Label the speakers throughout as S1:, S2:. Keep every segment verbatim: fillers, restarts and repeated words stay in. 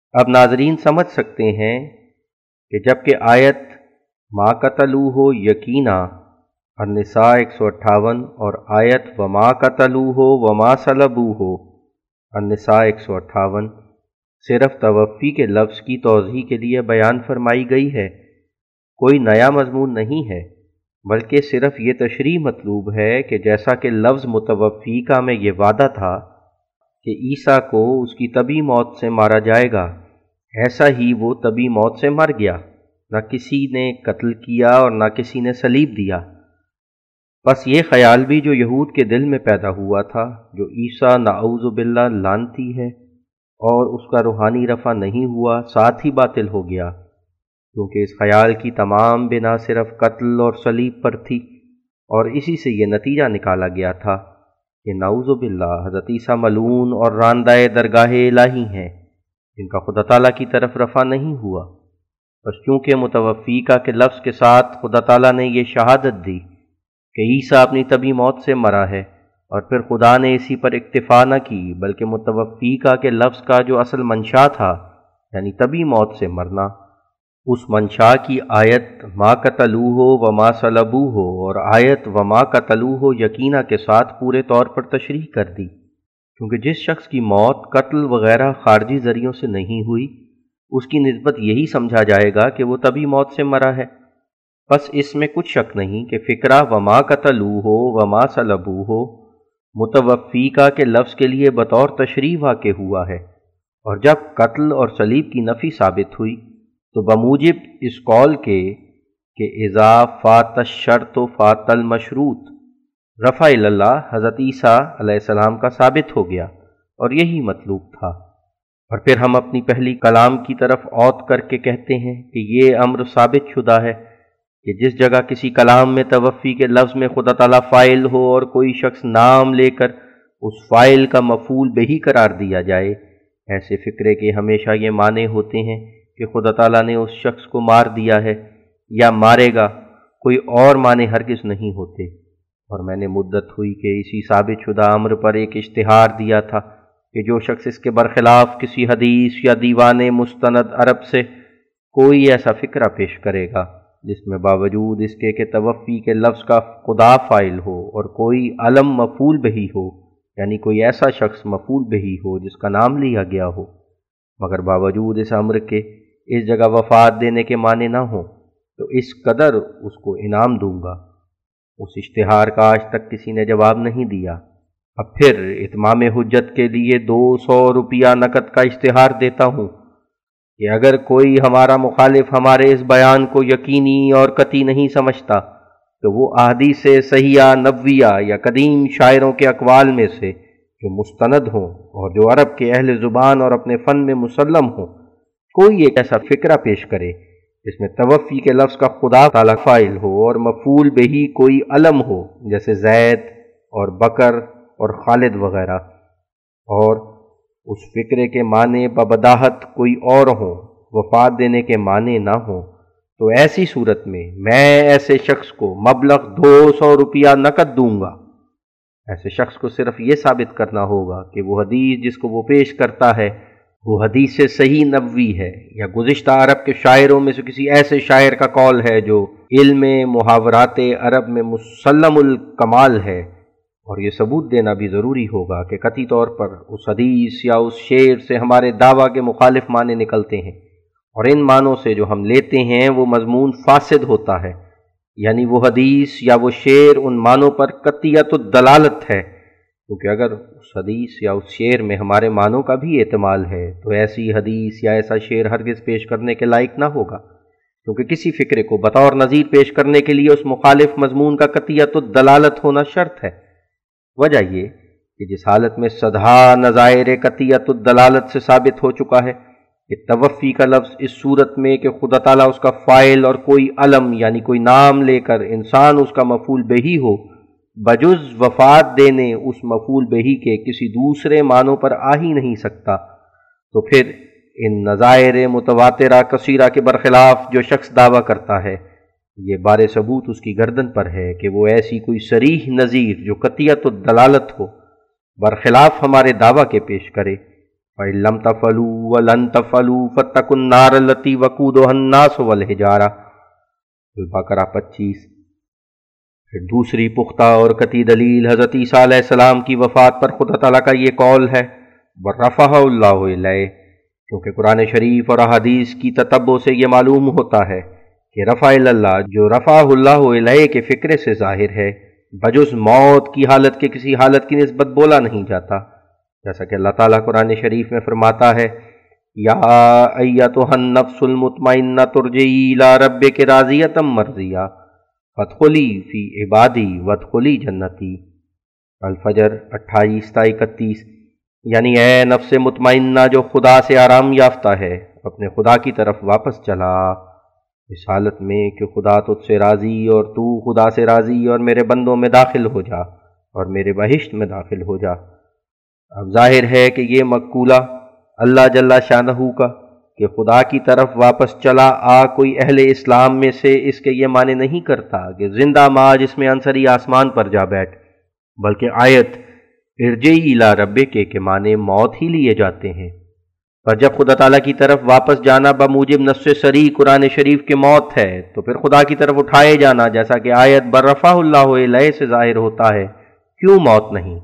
S1: اب ناظرین سمجھ سکتے ہیں کہ جب کہ آیت ما قتلوہ یقینا النساء ایک سو اٹھاون اور آیت وما قتلوہ وما صلبوہ النساء ایک سو اٹھاون صرف توفی کے لفظ کی توضیح کے لیے بیان فرمائی گئی ہے، کوئی نیا مضمون نہیں ہے، بلکہ صرف یہ تشریح مطلوب ہے کہ جیسا کہ لفظ متوفی کا میں یہ وعدہ تھا کہ عیسیٰ کو اس کی طبی موت سے مارا جائے گا، ایسا ہی وہ طبی موت سے مر گیا، نہ کسی نے قتل کیا اور نہ کسی نے صلیب دیا۔ بس یہ خیال بھی جو یہود کے دل میں پیدا ہوا تھا، جو عیسیٰ نعوذ باللہ لعنتی ہے اور اس کا روحانی رفع نہیں ہوا، ساتھ ہی باطل ہو گیا، کیونکہ اس خیال کی تمام بنا صرف قتل اور صلیب پر تھی، اور اسی سے یہ نتیجہ نکالا گیا تھا کہ نعوذ باللہ حضرت عیسیٰ ملعون اور راندہ درگاہ الہی ہیں، جن کا خدا تعالیٰ کی طرف رفع نہیں ہوا۔ بس چونکہ متوفی کا کے لفظ کے ساتھ خدا تعالیٰ نے یہ شہادت دی کہ عیسیٰ اپنی طبی موت سے مرا ہے، اور پھر خدا نے اسی پر اکتفا نہ کی بلکہ متوفی کا کے لفظ کا جو اصل منشا تھا، یعنی طبی موت سے مرنا، اس منشا کی آیت ما قتلوہ وما صلبوہ اور آیت وما قتلوہ یقینا کے ساتھ پورے طور پر تشریح کر دی، کیونکہ جس شخص کی موت قتل وغیرہ خارجی ذریعوں سے نہیں ہوئی، اس کی نسبت یہی سمجھا جائے گا کہ وہ طبی موت سے مرا ہے۔ بس اس میں کچھ شک نہیں کہ فکرہ وما قتلوہ وما صلبوہ متوفی کا کے لفظ کے لیے بطور تشریح واقع ہوا ہے، اور جب قتل اور صلیب کی نفی ثابت ہوئی تو بموجب اس قول کے کہ اذا فات الشرط فات المشروط رفع اللہ حضرت عیسیٰ علیہ السلام کا ثابت ہو گیا، اور یہی مطلوب تھا۔ اور پھر ہم اپنی پہلی کلام کی طرف عود کر کے کہتے ہیں کہ یہ امر ثابت شدہ ہے کہ جس جگہ کسی کلام میں توفی کے لفظ میں خدا تعالیٰ فاعل ہو اور کوئی شخص نام لے کر اس فاعل کا مفعول بہی قرار دیا جائے، ایسے فکرے کے ہمیشہ یہ معنی ہوتے ہیں کہ خدا تعالیٰ نے اس شخص کو مار دیا ہے یا مارے گا، کوئی اور معنی ہرگز نہیں ہوتے۔ اور میں نے مدت ہوئی کہ اسی ثابت شدہ امر پر ایک اشتہار دیا تھا کہ جو شخص اس کے برخلاف کسی حدیث یا دیوان مستند عرب سے کوئی ایسا فکرہ پیش کرے گا جس میں باوجود اس کے کہ توفی کے لفظ کا خدا فاعل ہو اور کوئی علم مفعول بہی ہو، یعنی کوئی ایسا شخص مفعول بہی ہو جس کا نام لیا گیا ہو، مگر باوجود اس امر کے اس جگہ وفات دینے کے معنی نہ ہوں، تو اس قدر اس کو انعام دوں گا۔ اس اشتہار کا آج تک کسی نے جواب نہیں دیا۔ اب پھر اتمام حجت کے لیے دو سو روپیہ نقد کا اشتہار دیتا ہوں کہ اگر کوئی ہمارا مخالف ہمارے اس بیان کو یقینی اور قطعی نہیں سمجھتا تو وہ احادیث صحیحہ نبویہ یا قدیم شاعروں کے اقوال میں سے جو مستند ہوں اور جو عرب کے اہل زبان اور اپنے فن میں مسلم ہوں، کوئی ایک ایسا فکرہ پیش کرے جس میں توفی کے لفظ کا خدا تعالیٰ فاعل ہو اور مفعول بہی کوئی علم ہو، جیسے زید اور بکر اور خالد وغیرہ، اور اس فکرے کے معنی ببداہت کوئی اور ہوں، وفات دینے کے معنی نہ ہوں، تو ایسی صورت میں میں ایسے شخص کو مبلغ دو سو روپیہ نقد دوں گا۔ ایسے شخص کو صرف یہ ثابت کرنا ہوگا کہ وہ حدیث جس کو وہ پیش کرتا ہے وہ حدیث صحیح نبوی ہے، یا گزشتہ عرب کے شاعروں میں سے کسی ایسے شاعر کا قول ہے جو علم محاورات عرب میں مسلم الکمال ہے، اور یہ ثبوت دینا بھی ضروری ہوگا کہ قطعی طور پر اس حدیث یا اس شعر سے ہمارے دعویٰ کے مخالف معنی نکلتے ہیں، اور ان معنوں سے جو ہم لیتے ہیں وہ مضمون فاسد ہوتا ہے، یعنی وہ حدیث یا وہ شعر ان معنوں پر قطعیت الدلالت ہے، کیونکہ اگر اس حدیث یا اس شعر میں ہمارے معنوں کا بھی احتمال ہے تو ایسی حدیث یا ایسا شعر ہرگز پیش کرنے کے لائق نہ ہوگا، کیونکہ کسی فکرے کو بطور نظیر پیش کرنے کے لیے اس مخالف مضمون کا قطعیت الدلالت ہونا شرط ہے۔ وجہ یہ کہ جس حالت میں صدہا نظائر قطعیت الدلالت سے ثابت ہو چکا ہے کہ توفی کا لفظ اس صورت میں کہ خدا تعالیٰ اس کا فاعل اور کوئی علم یعنی کوئی نام لے کر انسان اس کا مفعول بہی ہو، بجز وفات دینے اس مفعول بہی کے کسی دوسرے معنوں پر آ ہی نہیں سکتا، تو پھر ان نظائر متواترہ کثیرہ کے برخلاف جو شخص دعویٰ کرتا ہے، یہ بار ثبوت اس کی گردن پر ہے کہ وہ ایسی کوئی صریح نظیر جو قطعیت الدلالت ہو برخلاف ہمارے دعویٰ کے پیش کرے، فَإِن لَّمْ تَفْعَلُوا وَلَن تَفْعَلُوا فَاتَّقُوا النَّارَ الَّتِي وَقُودُهَا النَّاسُ وَالْحِجَارَةُ البقرہ پچیس۔ پھر دوسری پختہ اور قطعی دلیل حضرت عیسیٰ علیہ السلام کی وفات پر خدا تعالیٰ کا یہ قول ہے وَرَفَعَهُ اللَّهُ إِلَيْهِ، کیونکہ قرآن شریف اور احادیث کی تتبع سے یہ معلوم ہوتا ہے کہ رفع اللہ جو رفعہ اللہ علیہ کے فکرے سے ظاہر ہے، بجز موت کی حالت کے کسی حالت کی نسبت بولا نہیں جاتا، جیسا کہ اللہ تعالیٰ قرآن شریف میں فرماتا ہے یا ایتھا النفس المطمئنۃ ارجعی الی ربک راضیۃ مرضیہ فادخلی فی عبادی وادخلی جنتی، الفجر اٹھائیس تا اکتیس۔ یعنی اے نفس مطمئنہ جو خدا سے آرام یافتہ ہے، اپنے خدا کی طرف واپس چلا، اس حالت میں کہ خدا تجھ سے راضی اور تو خدا سے راضی، اور میرے بندوں میں داخل ہو جا اور میرے بہشت میں داخل ہو جا۔ اب ظاہر ہے کہ یہ مقولہ اللہ جل شانہ کا کہ خدا کی طرف واپس چلا آ کوئی اہل اسلام میں سے اس کے یہ معنی نہیں کرتا کہ زندہ ماں جس میں عنصری آسمان پر جا بیٹھ، بلکہ آیت ارجعی الی ربک کے معنی موت ہی لیے جاتے ہیں۔ پر جب خدا تعالیٰ کی طرف واپس جانا بموجب نص صریح قرآن شریف کے موت ہے، تو پھر خدا کی طرف اٹھائے جانا جیسا کہ آیت برفعہ اللہ علیہ سے ظاہر ہوتا ہے، کیوں موت نہیں؟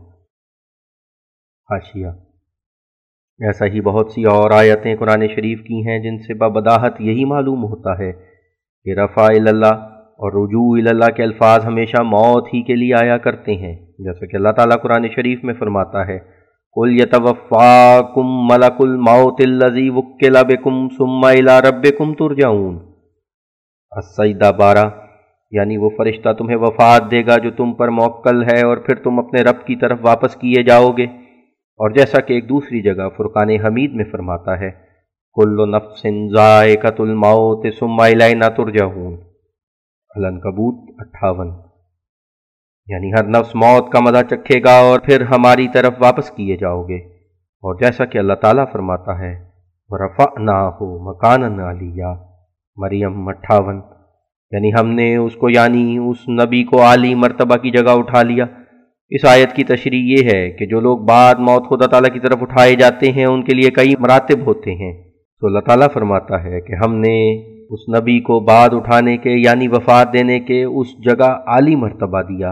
S1: حاشیہ: ایسا ہی بہت سی اور آیتیں قرآن شریف کی ہیں جن سے ببداہت یہی معلوم ہوتا ہے کہ رفع اللہ اور رجوع اللہ کے الفاظ ہمیشہ موت ہی کے لیے آیا کرتے ہیں، جیسا کہ اللہ تعالیٰ قرآن شریف میں فرماتا ہے قُلْ يَتَوَفَّاكُمْ مَلَكُ الْمَوْتِ الَّذِي وُكِّلَ بِكُمْ ثُمَّ إِلَىٰ رَبِّكُمْ تُرْجَعُونَ۔ السجدہ بارہ، یعنی وہ فرشتہ تمہیں وفات دے گا جو تم پر موکل ہے، اور پھر تم اپنے رب کی طرف واپس کیے جاؤ گے۔ اور جیسا کہ ایک دوسری جگہ فرقان حمید میں فرماتا ہے كُلُّ نَفْسٍ ذَائِقَةُ الْمَوْتِ ثُمَّ إِلَيْنَا تُرْجَعُونَ، العنکبوت اٹھاون۔ یعنی ہر نفس موت کا مزہ چکھے گا اور پھر ہماری طرف واپس کیے جاؤ گے۔ اور جیسا کہ اللہ تعالیٰ فرماتا ہے وَرَفَعْنَاهُ مَكَانًا عَلِيًّا، مریم اٹھاون۔ یعنی ہم نے اس کو یعنی اس نبی کو عالی مرتبہ کی جگہ اٹھا لیا۔ اس آیت کی تشریح یہ ہے کہ جو لوگ بعد موت خدا تعالیٰ کی طرف اٹھائے جاتے ہیں ان کے لیے کئی مراتب ہوتے ہیں، تو اللہ تعالیٰ فرماتا ہے کہ ہم نے اس نبی کو بعد اٹھانے کے یعنی وفات دینے کے اس جگہ عالی مرتبہ دیا۔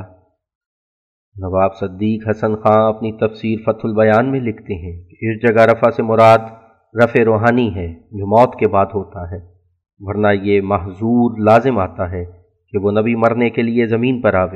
S1: نواب صدیق حسن خان اپنی تفسیر فتح البیان میں لکھتے ہیں کہ اس جگہ رفع سے مراد رفع روحانی ہے جو موت کے بعد ہوتا ہے، ورنہ یہ محظور لازم آتا ہے کہ وہ نبی مرنے کے لیے زمین پر آوے۔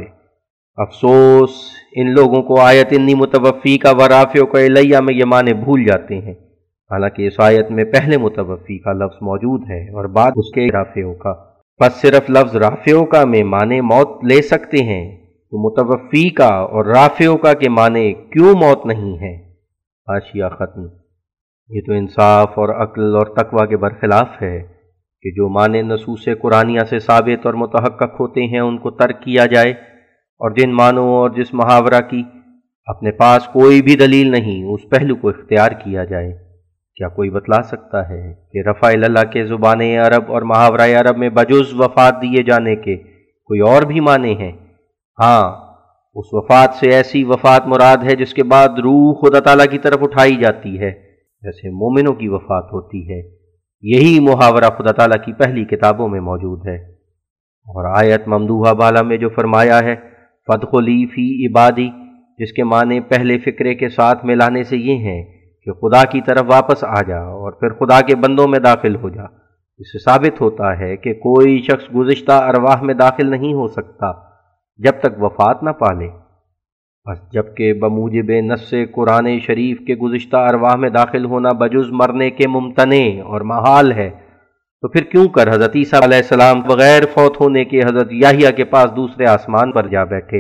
S1: افسوس ان لوگوں کو آیت انی متوفی کا ورافعک الیہ میں یہ معنی بھول جاتے ہیں، حالانکہ اس آیت میں پہلے متوفی کا لفظ موجود ہے اور بعد اس کے رافعوں کا، پس صرف لفظ رافعوں کا میں معنی موت لے سکتے ہیں، تو متوفی کا اور رافعوں کا کے معنی کیوں موت نہیں ہے؟ حاشیہ ختم۔ یہ تو انصاف اور عقل اور تقوی کے برخلاف ہے کہ جو معنی نصوص قرآنیہ سے ثابت اور متحقق ہوتے ہیں ان کو ترک کیا جائے، اور جن معنوں اور جس محاورہ کی اپنے پاس کوئی بھی دلیل نہیں اس پہلو کو اختیار کیا جائے۔ کیا کوئی بتلا سکتا ہے کہ رفع اللہ کے زبان عرب اور محاورہ عرب میں بجز وفات دیے جانے کے کوئی اور بھی معنی ہیں؟ ہاں، اس وفات سے ایسی وفات مراد ہے جس کے بعد روح خدا تعالیٰ کی طرف اٹھائی جاتی ہے، جیسے مومنوں کی وفات ہوتی ہے۔ یہی محاورہ خدا تعالیٰ کی پہلی کتابوں میں موجود ہے۔ اور آیت ممدوحہ بالا میں جو فرمایا ہے فَادْخُلِي فِي عِبَادِي، جس کے معنی پہلے فکرے کے ساتھ ملانے سے یہ ہیں کہ خدا کی طرف واپس آ جا اور پھر خدا کے بندوں میں داخل ہو جا۔ اس سے ثابت ہوتا ہے کہ کوئی شخص گزشتہ ارواح میں داخل نہیں ہو سکتا جب تک وفات نہ پالے، بس جبکہ بموجب نص قرآن شریف کے گزشتہ ارواح میں داخل ہونا بجز مرنے کے ممتنع اور محال ہے، تو پھر کیوں کر حضرت عیسیٰ علیہ السلام بغیر فوت ہونے کے حضرت یحییٰ کے پاس دوسرے آسمان پر جا بیٹھے؟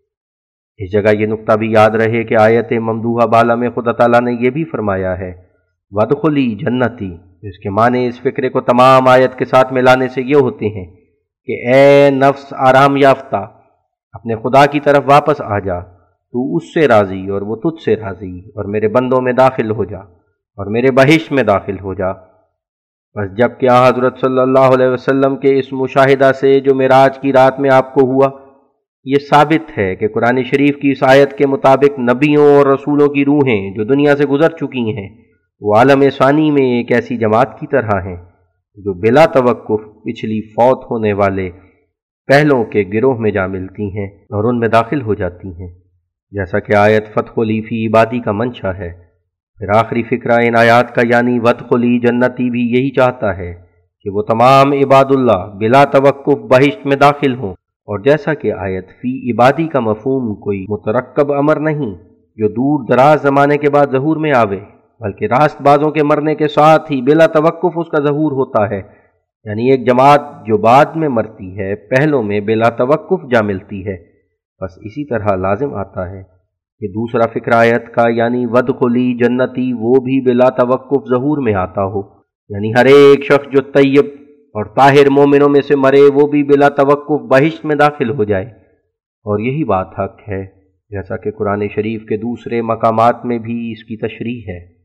S1: اس جگہ یہ نقطہ بھی یاد رہے کہ آیت ممدوحہ بالا میں خدا تعالیٰ نے یہ بھی فرمایا ہے وَادْخُلِي جنتی، جس کے معنی اس فکرے کو تمام آیت کے ساتھ ملانے سے یہ ہوتے ہیں کہ اے نفس آرام یافتہ، اپنے خدا کی طرف واپس آ جا، تو اس سے راضی اور وہ تجھ سے راضی، اور میرے بندوں میں داخل ہو جا اور میرے بہشت میں داخل ہو جا۔ بس جب کہ حضرت صلی اللہ علیہ وسلم کے اس مشاہدہ سے جو معراج کی رات میں آپ کو ہوا، یہ ثابت ہے کہ قرآن شریف کی اس آیت کے مطابق نبیوں اور رسولوں کی روحیں جو دنیا سے گزر چکی ہیں वो आलम ثانی میں ایک ایسی جماعت کی طرح ہیں جو بلا توقف پچھلی فوت ہونے والے پہلوں کے گروہ میں جا ملتی ہیں اور ان میں داخل ہو جاتی ہیں، جیسا کہ آیت فَادْخُلِي فِی عِبَادِی کا منشا ہے۔ پھر آخری فقرہ ان آیات کا یعنی وَادْخُلِی جنتی بھی یہی چاہتا ہے کہ وہ تمام عباد اللہ بلا توقف بہشت میں داخل ہوں، اور جیسا کہ آیت فی عبادی کا مفہوم کوئی مترکب امر نہیں جو دور دراز زمانے کے بعد ظہور میں آوے، بلکہ راست بازوں کے مرنے کے ساتھ ہی بلا توقف اس کا ظہور ہوتا ہے، یعنی ایک جماعت جو بعد میں مرتی ہے پہلوں میں بلا توقف جا ملتی ہے۔ بس اسی طرح لازم آتا ہے کہ دوسرا فقرہ آیت کا یعنی وَادْخُلِی جنتی وہ بھی بلا توقف ظہور میں آتا ہو، یعنی ہر ایک شخص جو طیب اور طاہر مومنوں میں سے مرے وہ بھی بلا توقف بہشت میں داخل ہو جائے، اور یہی بات حق ہے، جیسا کہ قرآن شریف کے دوسرے مقامات میں بھی اس کی تشریح ہے۔